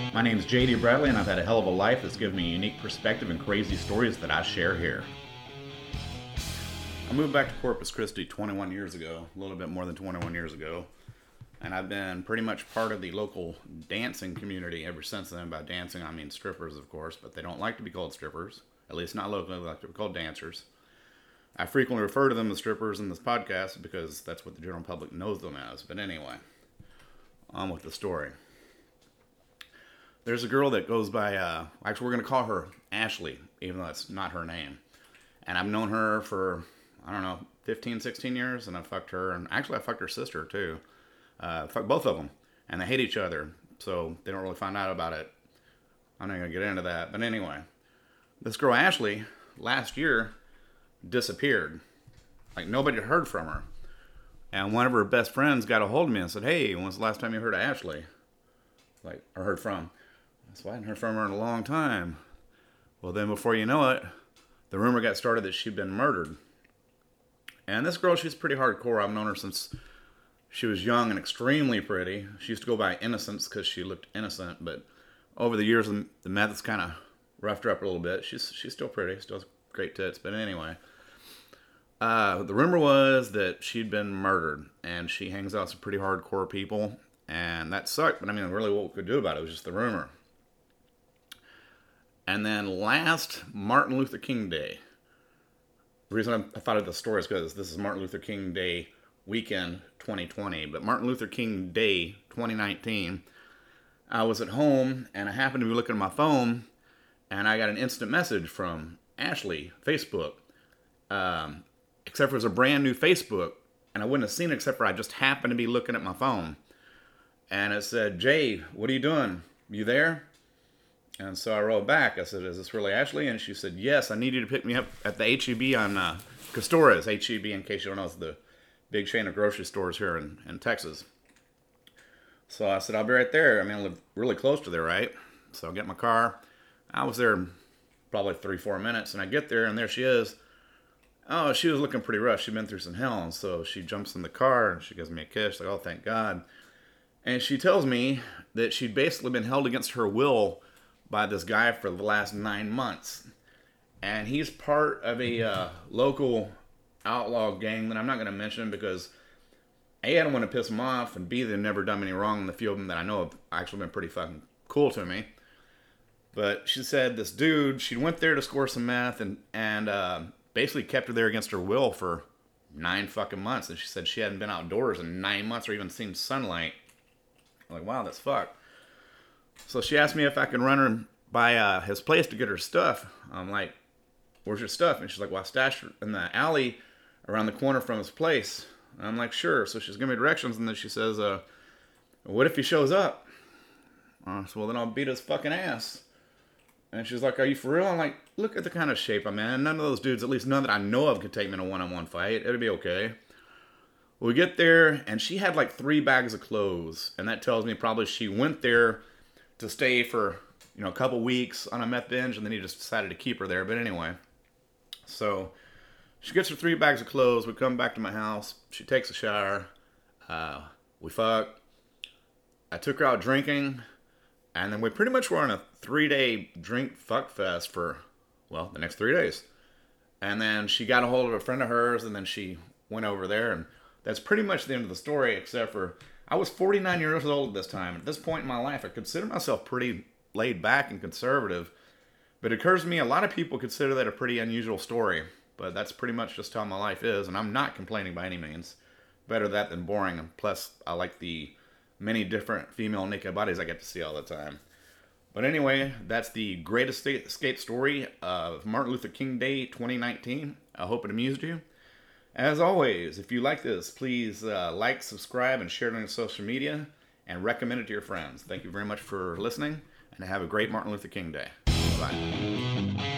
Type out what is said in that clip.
My name is JD Bradley, and I've had a hell of a life that's given me a unique perspective and crazy stories that I share here. I moved back to Corpus Christi 21 years ago, a little bit more than 21 years ago, and I've been pretty much part of the local dancing community ever since then. By dancing, I mean strippers, of course, but they don't like to be called strippers, at least not locally. They like to be called dancers. I frequently refer to them as strippers in this podcast because that's what the general public knows them as. But anyway, on with the story. There's a girl that goes by, actually we're going to call her Ashley, even though that's not her name. And I've known her for, 15, 16 years, and I fucked her, and actually I fucked her sister too. Fucked both of them, and they hate each other, so they don't really find out about it. I'm not going to get into that, but anyway. This girl Ashley, last year, disappeared. Like, nobody had heard from her. And one of her best friends got a hold of me and said, "Hey, when's the last time you heard of Ashley?" Or heard from. So I hadn't heard from her in a long time. Well, then before you know it, the rumor got started that she'd been murdered. And this girl, she's pretty hardcore. I've known her since she was young and extremely pretty. She used to go by Innocence because she looked innocent, but over the years, the methods kind of roughed her up a little bit. She's still pretty, still has great tits, but anyway. The rumor was that she'd been murdered, and she hangs out with some pretty hardcore people, and that sucked, but really what we could do about it was just the rumor. And then last Martin Luther King Day, the reason I thought of the story is because this is Martin Luther King Day weekend 2020, but Martin Luther King Day 2019, I was at home, and I happened to be looking at my phone, and I got an instant message from Ashley, Facebook, except for it was a brand new Facebook, and I wouldn't have seen it except for I just happened to be looking at my phone. And it said, "Jay, what are you doing? You there?" And so I wrote back. I said, "Is this really Ashley?" And she said, "Yes, I need you to pick me up at the H-E-B on Castores." H-E-B, in case you don't know, is the big chain of grocery stores here in Texas. So I said, "I'll be right there." I live really close to there, right? So I get in my car. I was there probably 3-4 minutes, and I get there, and there she is. Oh, she was looking pretty rough. She'd been through some hell, and so she jumps in the car, and she gives me a kiss, like, "Oh, thank God." And she tells me that she'd basically been held against her will by this guy for the last 9 months. And he's part of a local outlaw gang that I'm not going to mention because A, I don't want to piss him off, and B, they've never done me any wrong, and the few of them that I know have actually been pretty fucking cool to me. But she said this dude, she went there to score some meth and basically kept her there against her will for 9 fucking months. And she said she hadn't been outdoors in 9 months or even seen sunlight. I'm like, wow, that's fucked. So she asked me if I could run her by his place to get her stuff. I'm like, "Where's your stuff?" And she's like, "Well, I stashed her in the alley around the corner from his place." And I'm like, "Sure." So she's giving me directions, and then she says, "What if he shows up?" So, "Well, then I'll beat his fucking ass." And she's like, "Are you for real?" I'm like, "Look at the kind of shape I'm in. None of those dudes, at least none that I know of, could take me in a one-on-one fight. It'll be okay." We get there, and she had like 3 bags of clothes. And that tells me probably she went there to stay for, a couple weeks on a meth binge, and then he just decided to keep her there. But anyway, so she gets her 3 bags of clothes. We come back to my house. She takes a shower. We fuck. I took her out drinking. And then we pretty much were on a 3-day drink fuck fest for, the next 3 days. And then she got a hold of a friend of hers, and then she went over there. And that's pretty much the end of the story, except for I was 49 years old at this time. At this point in my life, I consider myself pretty laid back and conservative. But it occurs to me a lot of people consider that a pretty unusual story. But that's pretty much just how my life is. And I'm not complaining by any means. Better that than boring. And plus, I like the many different female naked bodies I get to see all the time. But anyway, that's the greatest escape story of Martin Luther King Day 2019. I hope it amused you. As always, if you like this, please like, subscribe, and share it on your social media, and recommend it to your friends. Thank you very much for listening, and have a great Martin Luther King Day. Bye.